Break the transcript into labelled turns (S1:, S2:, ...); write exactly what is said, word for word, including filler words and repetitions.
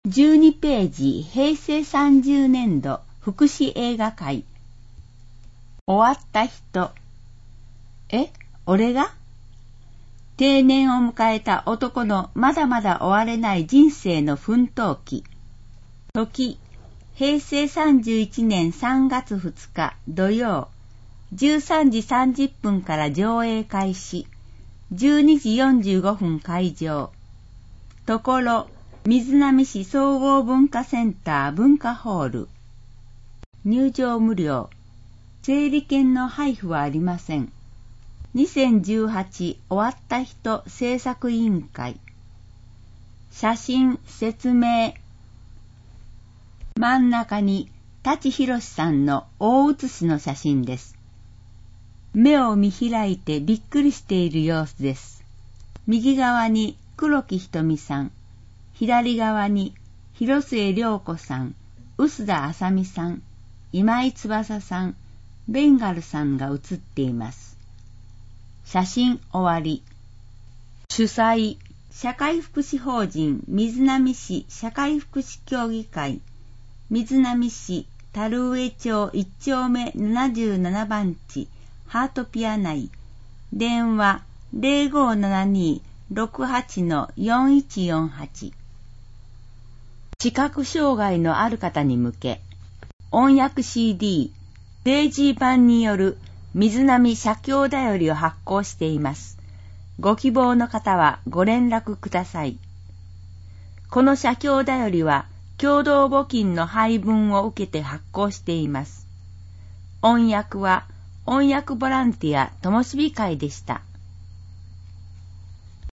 S1: じゅうにページ、へいせいさんじゅうねんど福祉映画会。終わった人。え、俺が？定年を迎えた男のまだまだ終われない人生の奮闘記。時、へいせいさんじゅういちねんさんがつふつか土曜、じゅうさんじさんじゅっぷんから上映開始、じゅうにじよんじゅうごふん開場。ところ、瑞浪市総合文化センター文化ホール。入場無料。整理券の配布はありません。にせんじゅうはち終わった人制作委員会。写真説明。真ん中に舘ひろしさんの大写しの写真です。目を見開いてびっくりしている様子です。右側に黒木ひとみさん、左側に広末涼子さん、臼田あさみさん、今井翼さん、ベンガルさんが写っています。写真終わり。主催、社会福祉法人瑞浪市社会福祉協議会、瑞浪市樽上町いち丁目ななじゅうななばん地、ハートピア内。電話 ゼロごーななにーろくはちのよんいちよんはち。視覚障害のある方に向け、音訳 シーディー、デイジー版による瑞浪写経だよりを発行しています。ご希望の方はご連絡ください。この写経だよりは共同募金の配分を受けて発行しています。音訳は音訳ボランティアともしび会でした。